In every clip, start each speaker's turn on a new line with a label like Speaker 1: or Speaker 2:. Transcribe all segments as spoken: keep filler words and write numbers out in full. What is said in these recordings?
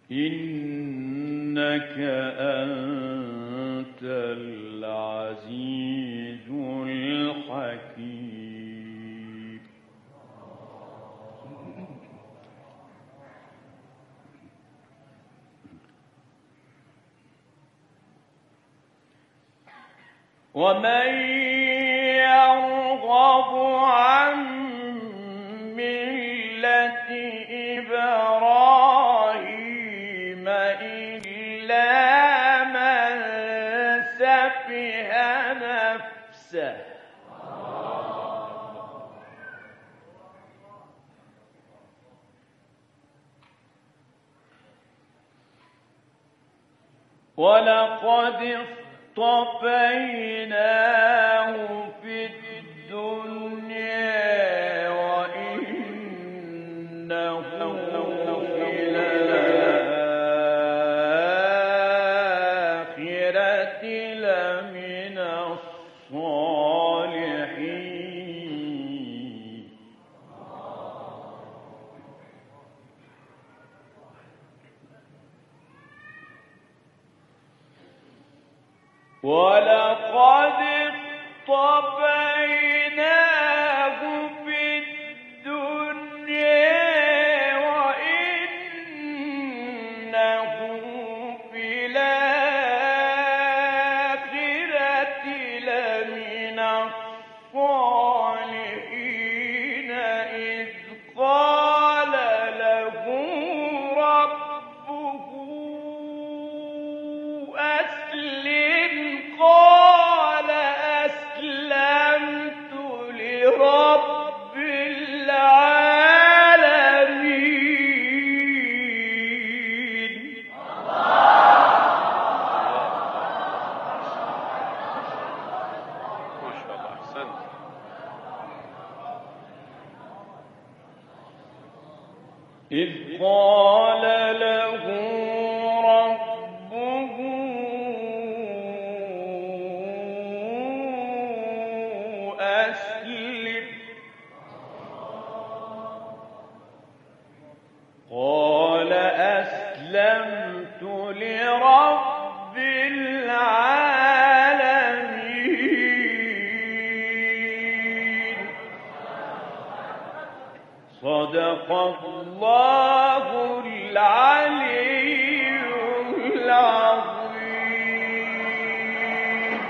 Speaker 1: إنك أنت العزيز الحكيم. ومن يرغب عن ملة إبراهيم إلا من سفه نفسه ولقد اصطفيناه في الدنيا وإنه في الآخرة لمن الصالحين. ولقد اصطفيناه في الدنيا وإنه في الآخرة لمن الصالحين. إذ قال له ربه أسلم قال أسلمت لرب العالمين.
Speaker 2: ما شاء الله أحسنت.
Speaker 1: إذ قال له ربه أسلم قال أسلمت لرب العالمين. صدق الله العلي العظيم.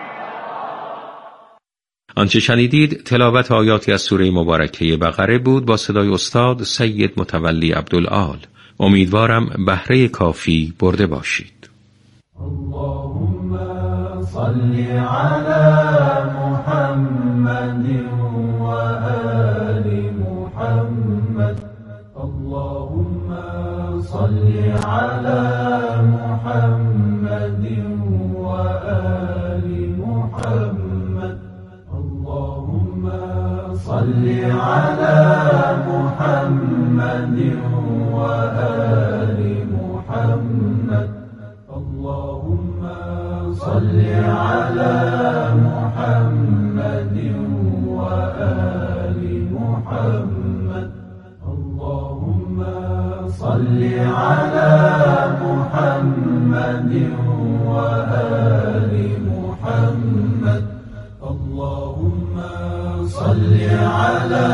Speaker 3: آنچه شنیدید تلاوت آیاتی از سوره مبارکه بقره بود با صدای استاد سید متولی عبدالعال. امیدوارم بهره کافی برده باشید.
Speaker 4: اللهم صل على محمد و آل محمد. اللهم صل على محمد و آل محمد. اللهم صل على محمد و آل محمد. اللهم صل على محمد و آل محمد. اللهم صل على محمد و آل محمد. اللهم صل على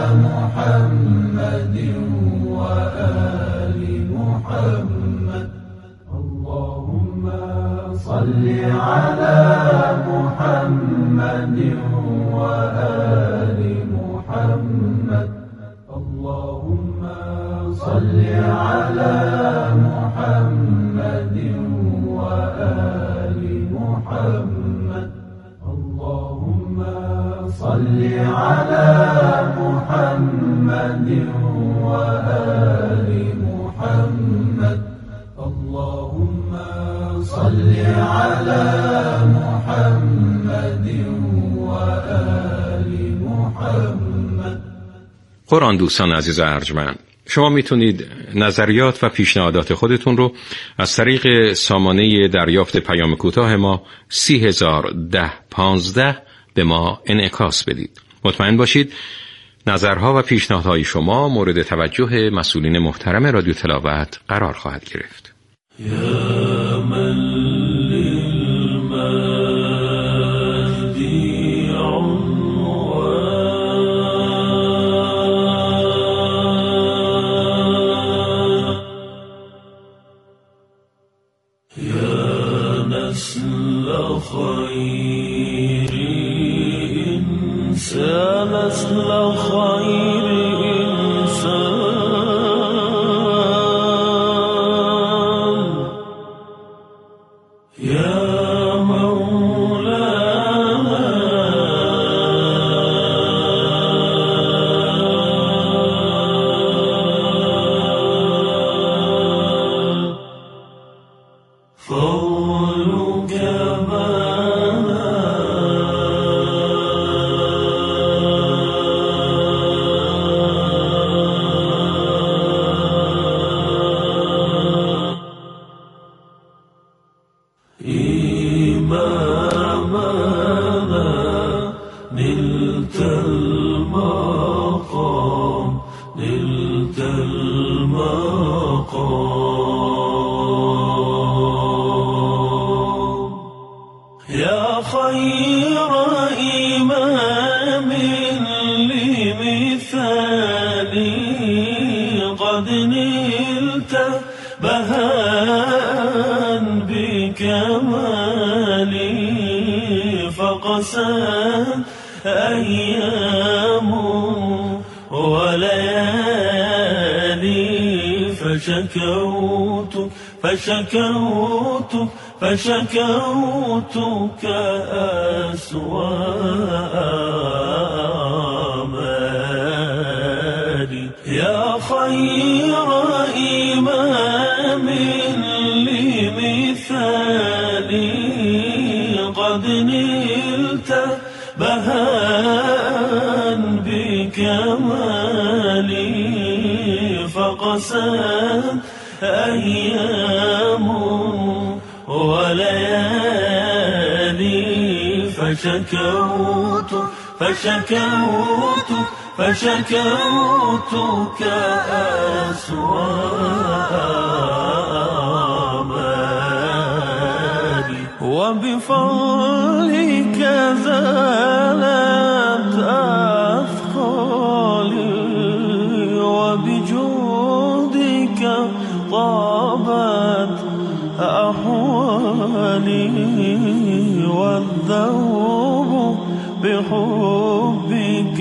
Speaker 4: محمد و آل محمد. اللهم صل على محمد و آل محمد. اللهم صل على محمد و آل محمد. اللهم صل على محمد و آل محمد. اللهم صل على محمد و آل محمد.
Speaker 3: قرآن دوستان عزیز و ارجمند، شما میتونید نظریات و پیشنهادات خودتون رو از طریق سامانه دریافت پیام کوتاه ما سی هزار ده پانزده به ما انعکاس بدید. مطمئن باشید نظرها و پیشنهادهای شما مورد توجه مسئولین محترم رادیو تلاوت قرار خواهد گرفت.
Speaker 4: یا من للمجدی عنوان، یا نسل خیری انسان، نسل خیری فشكوت فشكوت فشكوتك أسوأ آمالي، يا خير إمام لمثالي قد نلت بهاء بكمالي، فقست أيام وليالي فشكوت فشكوت فشكوتك أسوأ آمالي، وبفضلك زالت أثقالي، وبجودك طابت أحوالي، والذوب بحبك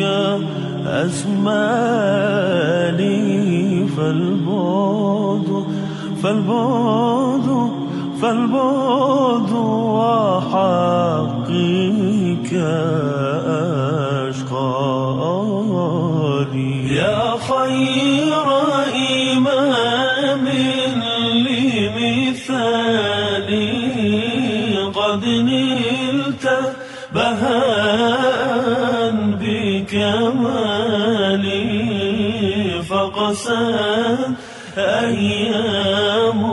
Speaker 4: أسمالي، فالبعد فالبعد فالبعد وحقك أشقالي، يا خير إمام لمثالي قد نلت بهاء بكمالي، فقست أيام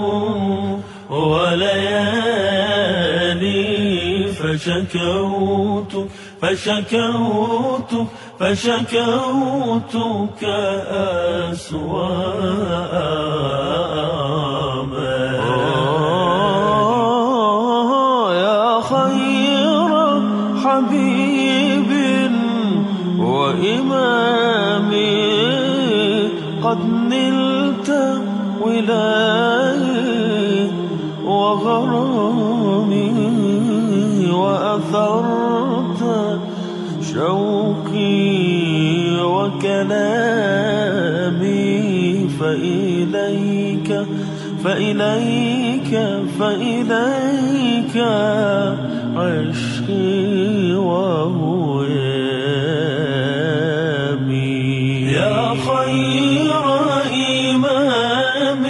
Speaker 4: وليالي فشكوت فشكوت فشكوتك أسوأ آمالي، يا خير حبيب وإمامي قد نلت ولاي وغرامي، وأثرت شوقي وكلامي، فإليك فإليك فإليك عشقي وهوامي، يا خير إمام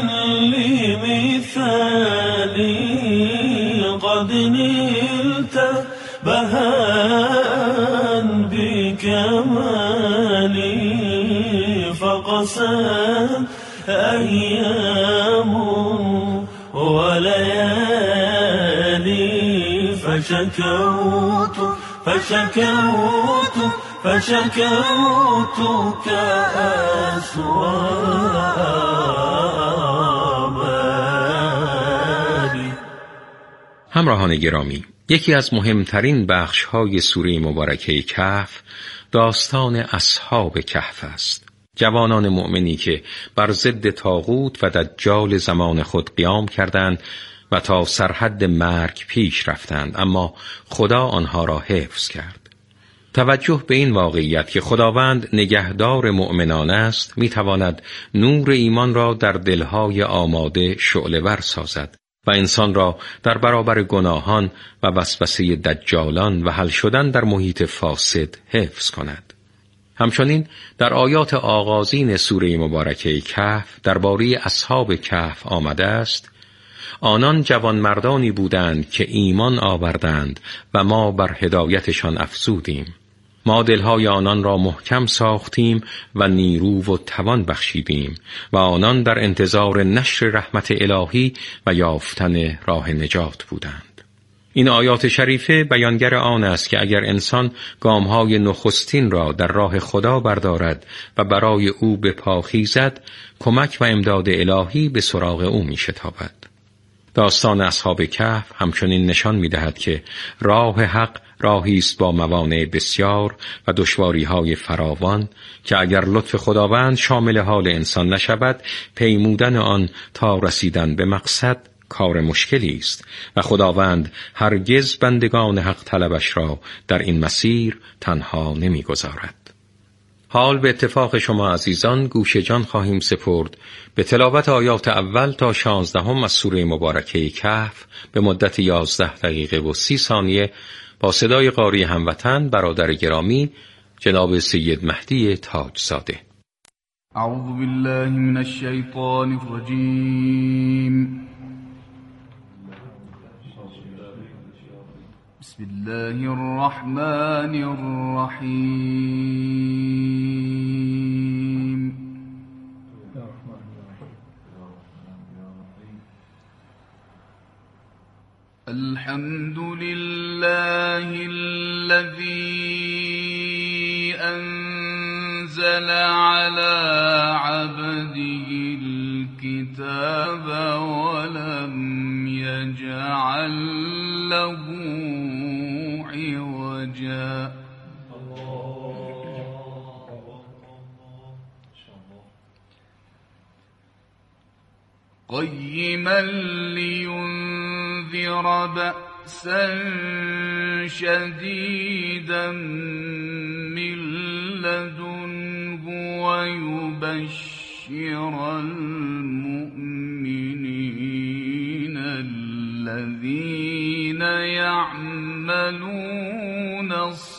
Speaker 4: لمثالي قد نلت بهاء بكمالي، فقست أيام وليالي فشكوت فشكوت فشكوتك أسوأ آمالي.
Speaker 3: همراهان گرامی، یکی از مهمترین بخش‌های سوره مبارکه کهف داستان اصحاب کهف است. جوانان مؤمنی که بر ضد طاغوت و دجال زمان خود قیام کردند و تا سرحد مرگ پیش رفتند، اما خدا آنها را حفظ کرد. توجه به این واقعیت که خداوند نگهدار مؤمنان است می‌تواند نور ایمان را در دلهای آماده شعله‌ور سازد و انسان را در برابر گناهان و وسوسه دجالان و حل شدن در محیط فاسد حفظ کند. همچنین در آیات آغازین سوره مبارکه کهف درباره اصحاب کهف آمده است: آنان جوانمردانی بودند که ایمان آوردند و ما بر هدایتشان افزودیم. ما دلهای آنان را محکم ساختیم و نیرو و توان بخشیدیم و آنان در انتظار نشر رحمت الهی و یافتن راه نجات بودند. این آیات شریفه بیانگر آن است که اگر انسان گامهای نخستین را در راه خدا بردارد و برای او به پا خیزد، کمک و امداد الهی به سراغ او می شتابد. داستان اصحاب کهف همچنین نشان می دهد که راه حق راهی است با موانع بسیار و دشواری‌های فراوان که اگر لطف خداوند شامل حال انسان نشود، پیمودن آن تا رسیدن به مقصد کار مشکلی است و خداوند هرگز بندگان حق طلبش را در این مسیر تنها نمی‌گذارد. حال به اتفاق شما عزیزان گوش جان خواهیم سپرد به تلاوت آیات اول تا شانزدهم از سوره مبارکه کهف به مدت یازده دقیقه و سی ثانیه با صدای قاری هموطن برادر گرامی جناب سید مهدی تاجزاده.
Speaker 2: اعوذ بالله من الشیطان الرجیم. بسم الله الرحمن الرحیم. الحمد لله الذي أنزل على عبده الكتاب ولم يجعل له عوجا. قيما لينذر بأسا شديدا من لدنه ويبشر المؤمنين الذين يعملون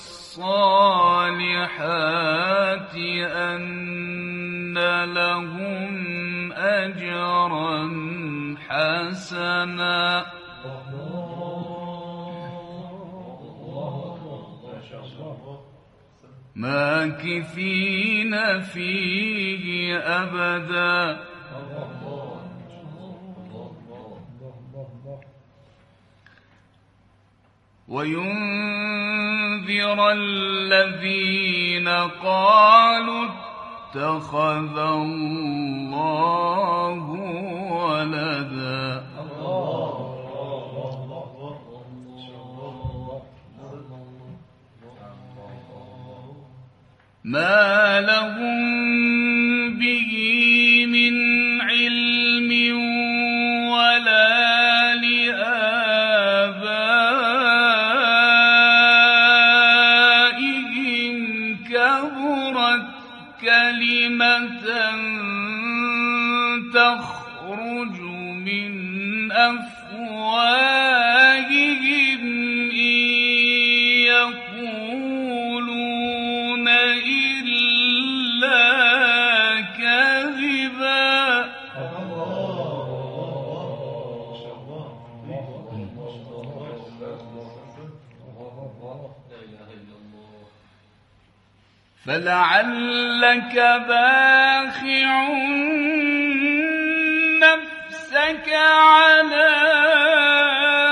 Speaker 2: الصالحات أن لهم أجرا حسنا ماكثين فيه أبدا وينذر الذين قالوا اتخذ الله ولدا ما لهم به من علم ولا لآبائهم كبرت كلمة تخرج من أفواههم إن يقولون إلا كذبا فلعلك باخع نفسك على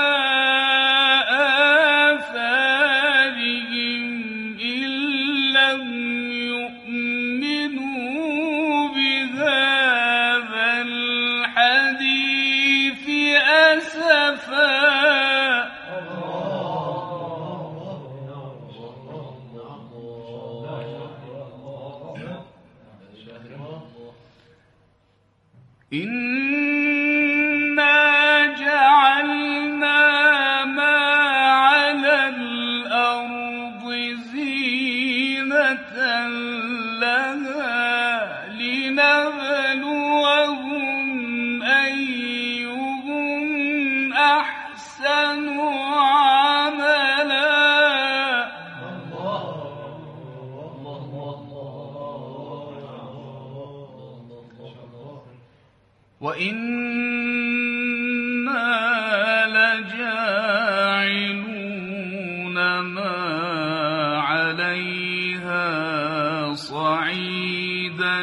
Speaker 2: آثارهم إن لم الحديث أسفا إنا جعلنا ما على الأرض زينة لها لنبلوهم أيهم أحسن عملا. وإنا لجاعلون ما عليها صعيدا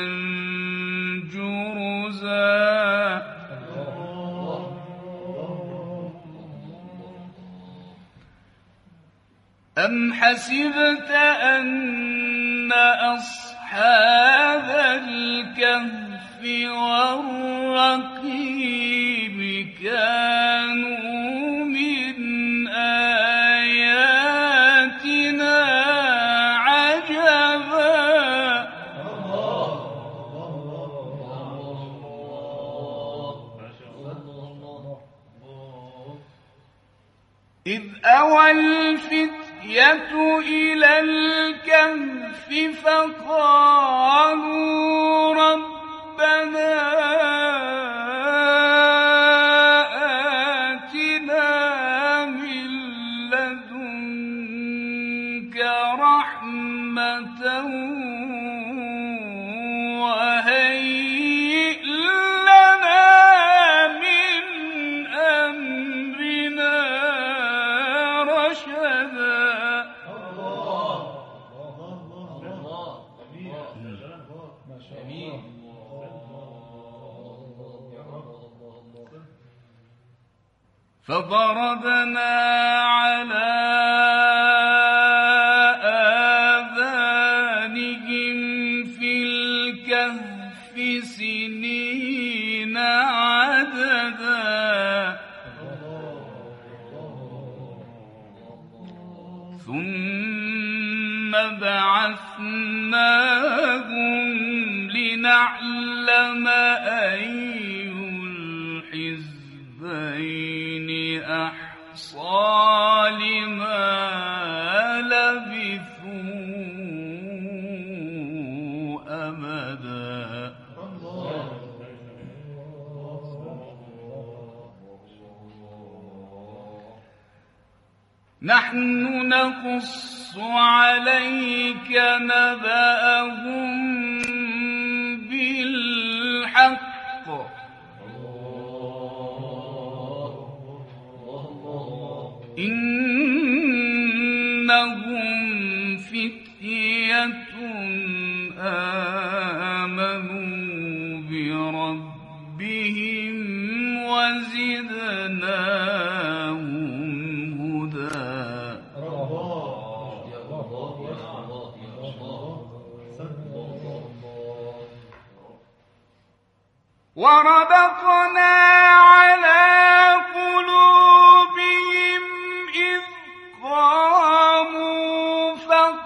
Speaker 2: جرزا. أم حسبت أن أصحاب الكهف والرقيم كانوا من آياتنا عجبا. إذ أوى الفتية إلى الكهف فقالوا ربنا آتنا من لدنك رحمة وهيئ لنا من أمرنا رشدا. فضربنا على آذانهم في الكهف سنين عددا ثم بعثناهم لنعلم أي الحزبين أحصى لما لبثوا أمدا. نحن نقص عليك نبأهم بالحق إنهم فتية آمنوا بربهم وزدناهم هدى. وربطنا على قلوبهم إذ قاموا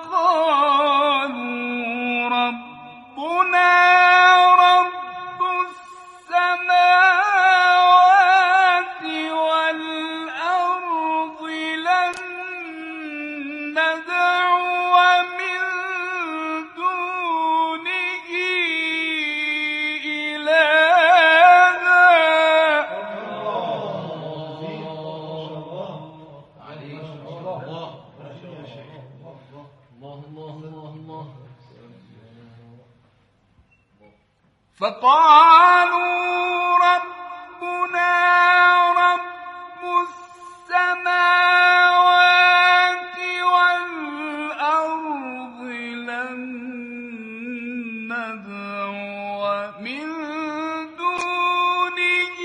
Speaker 2: فقالوا ربنا رب السماوات والأرض لن ندعو من دونه فقالوا ربنا رب السماوات والأرض لن ندعو من دونه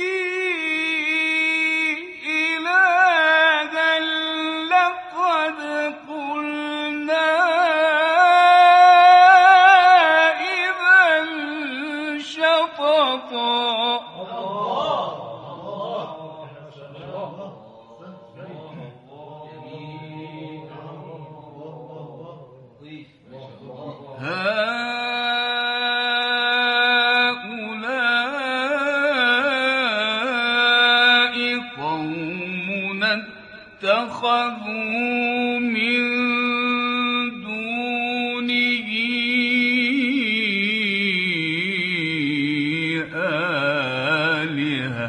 Speaker 2: إلها لقد قلنا إذا شططا. اتخذوا من دونه آلهة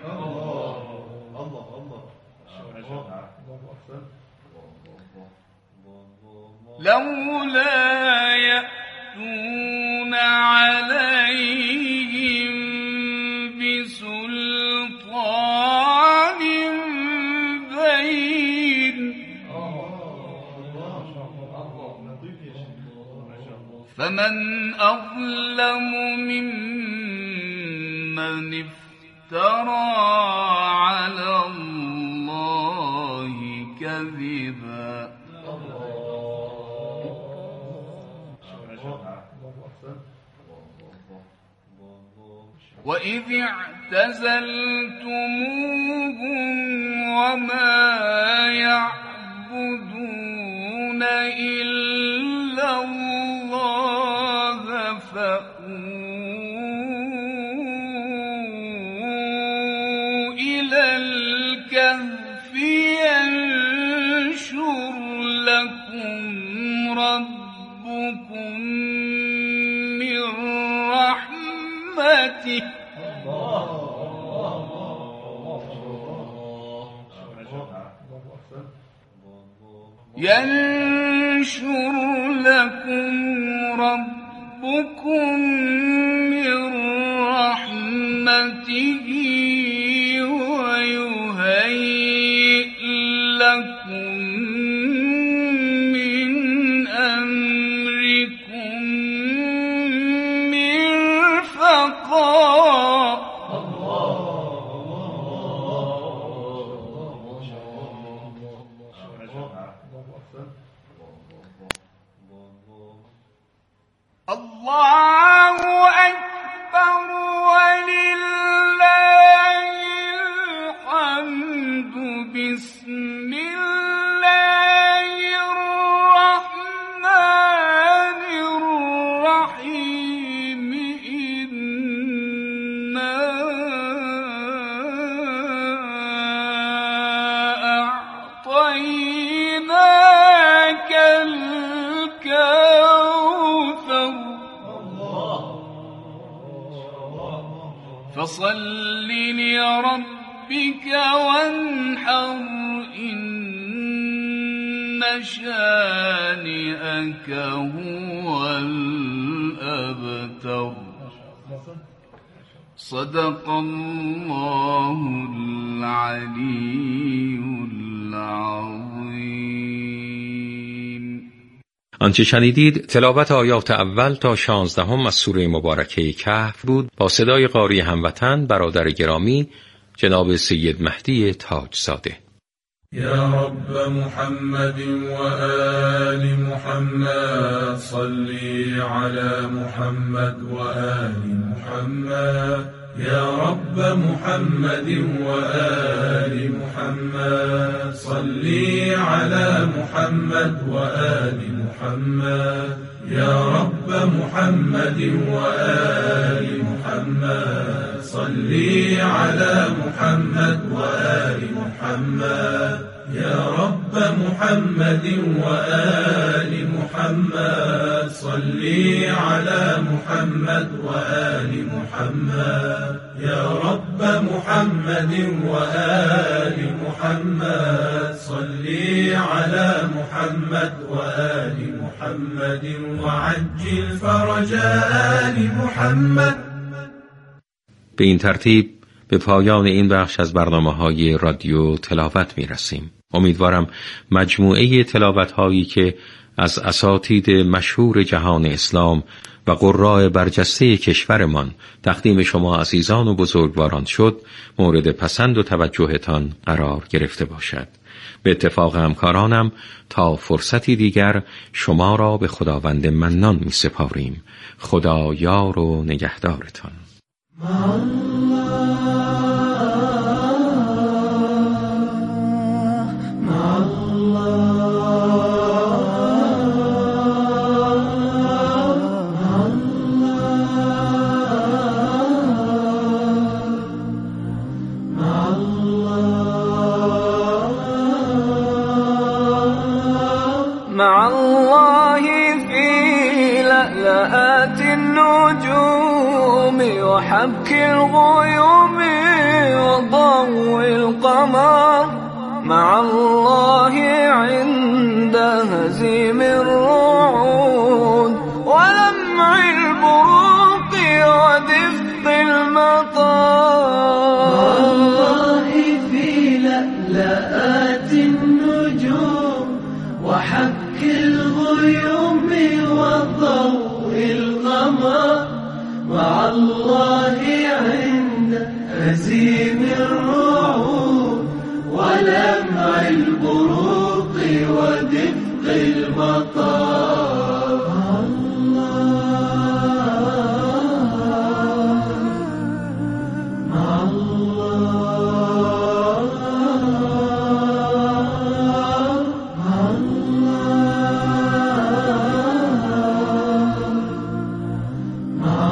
Speaker 2: لولا يأتون عليهم بسلطان بين فمن أظلم ممن افترى على الله كذبا وإذ اعتزلتموهم وما يعبدون إلا الله فأووا إلى الكهف ينشر لكم ربكم من رحمته ينشر لكم ربكم من رحمته ويهيئ لكم من أمركم مرفقا الله أكبر ولله الحمد بسم الله الرحمن الرحيم إنا أعطيناك الكوثر فصل لربك وانحر إن شانئك هو الأبتر صدق الله العلي العظيم.
Speaker 3: آنچه شنیدید تلاوت آیات اول تا شانزدهم از سوره مبارکه کهف بود با صدای قاری هموطن برادر گرامی جناب سید مهدی تاجزاده.
Speaker 4: يا رب محمد وآل محمد صلي على محمد وآل محمد يا رب محمد وآل محمد صلي على محمد وآل محمد يا رب محمد وآل محمد صلي على محمد وآل محمد يا رب محمد وآل محمد صلي على محمد وآل محمد يا رب محمد وآل محمد صلي على محمد وآل محمد وعجل فرج آل محمد.
Speaker 3: به این ترتیب به پایان این بخش از برنامه‌های رادیو تلاوت می‌رسیم. امیدوارم مجموعه تلاوت‌هایی که از اساتید مشهور جهان اسلام و قراء برجسته کشورمان تقدیم شما عزیزان و بزرگواران شد مورد پسند و توجهتان قرار گرفته باشد. به اتفاق همکارانم تا فرصتی دیگر شما را به خداوند منان می سپاریم. خدا یار و نگهدارتان.
Speaker 5: وحك الغيوم وضوء القمر مع الله عند هزيم الرعود ولمع البروق ودفق المطار
Speaker 6: مع الله في لألآت النجوم وحك الغيوم وضوء القمر مع الله عند هزيم الرعود ولمع البروق ودفق المطار مع الله مع الله مع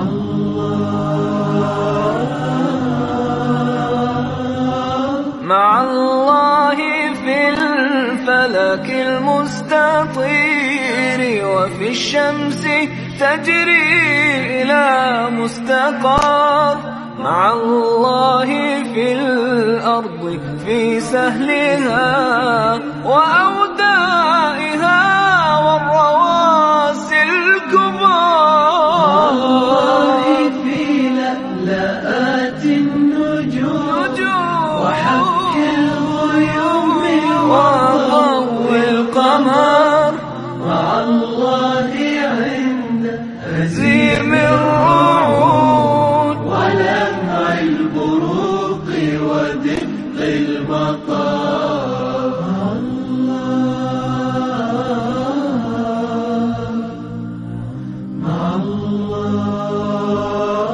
Speaker 6: الله مع الله في الفلك المستطير وفي الشمس تجري إلى مستقر مع الله في الأرض في سهلها وأودائها والرواسي الكبار مع الله في لألآت النجوم وحك الغيوم وضوء القمر مع الله عند هزيم الرعود ولمع البروق ودفق المطار مع الله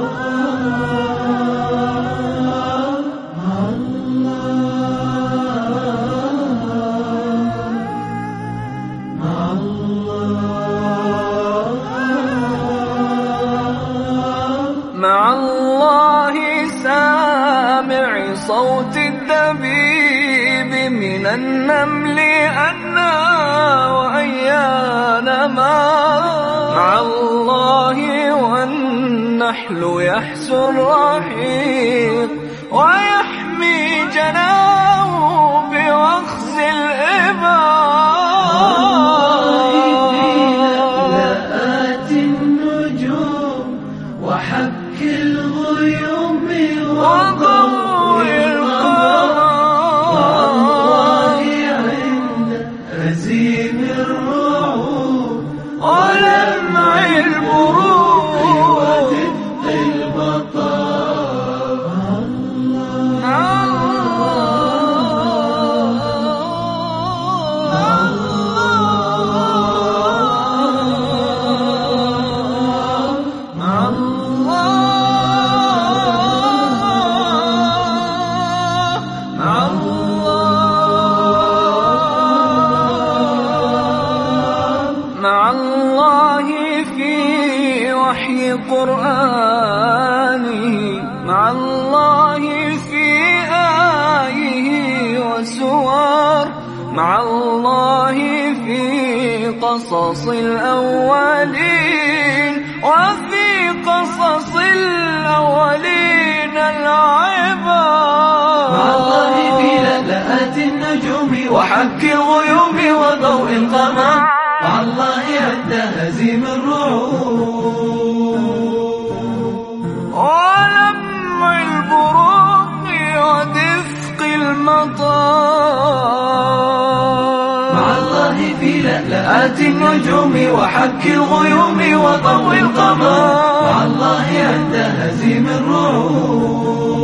Speaker 6: مع الله مع الله مع الله سامع صوت الدبيب من النمل أنى وأيان ما مع الله والنحل يحسو الرحيق ويحمي جناه بوخز الإبار النجوم وحك الغيوم وضوء القمر مع الله عند هزيم الرعود ولمع البروق ودفق المطار مع الله في وحي قرآنه مع الله في آيه وسور مع الله في قصص الأولين وفي قصص الأولين العبر مع الله في لألآت النجوم وحك الغيوم وضوء القمر مع الله عند هزيم الرعود ولمع البروق ودفق المطار مع الله في لألآت النجوم وحك الغيوم وضوء القمر مع الله عند هزيم الرعود